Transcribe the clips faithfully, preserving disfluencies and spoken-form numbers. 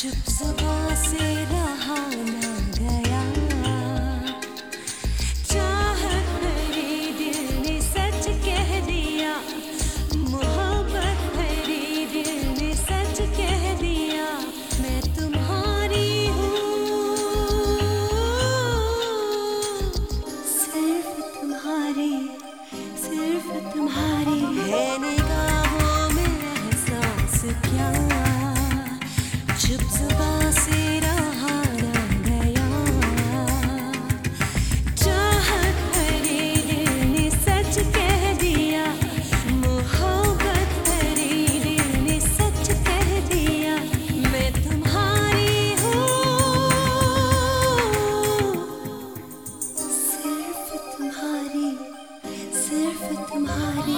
चुप ज़ुबां से रहा ना गया, चाहत भरे दिल ने सच कह दिया, मोहब्बत भरे दिल ने सच कह दिया, मैं तुम्हारी हूँ, सिर्फ तुम्हारी, सिर्फ तुम्हारी। है निगाहों में एहसास क्या, चुप ज़ुबां से रहा ना गया, चाहत भरे दिल ने सच कह दिया, मोहब्बत भरे दिल ने सच कह दिया, मैं तुम्हारी हूँ, सिर्फ तुम्हारी, सिर्फ तुम्हारी।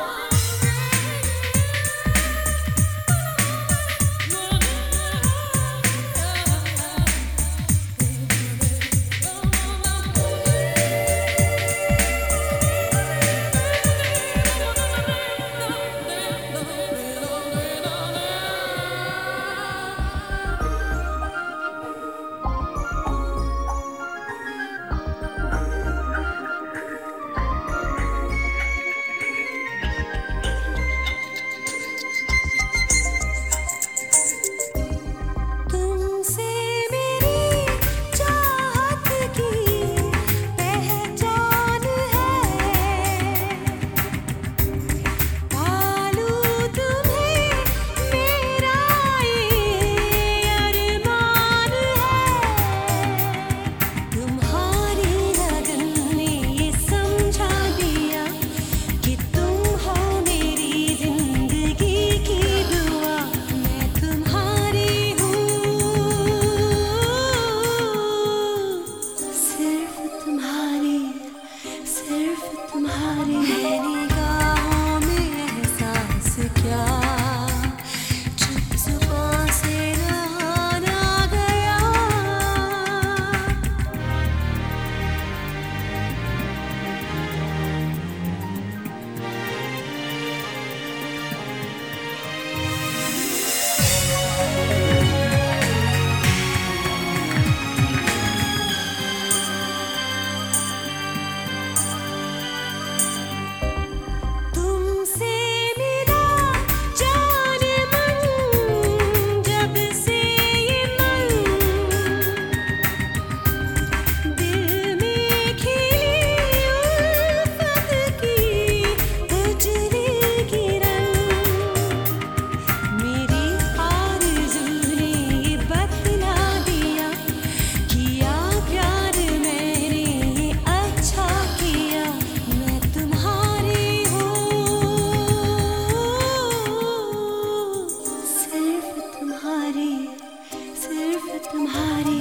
तुम्हारी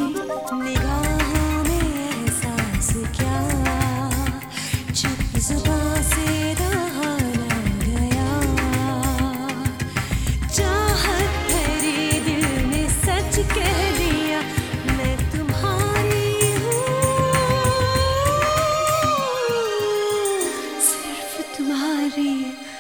निगाहों में एहसास क्या, चुप ज़ुबां से रहा ना गया, चाहत भरे दिल ने सच कह दिया, मैं तुम्हारी हूँ, सिर्फ तुम्हारी।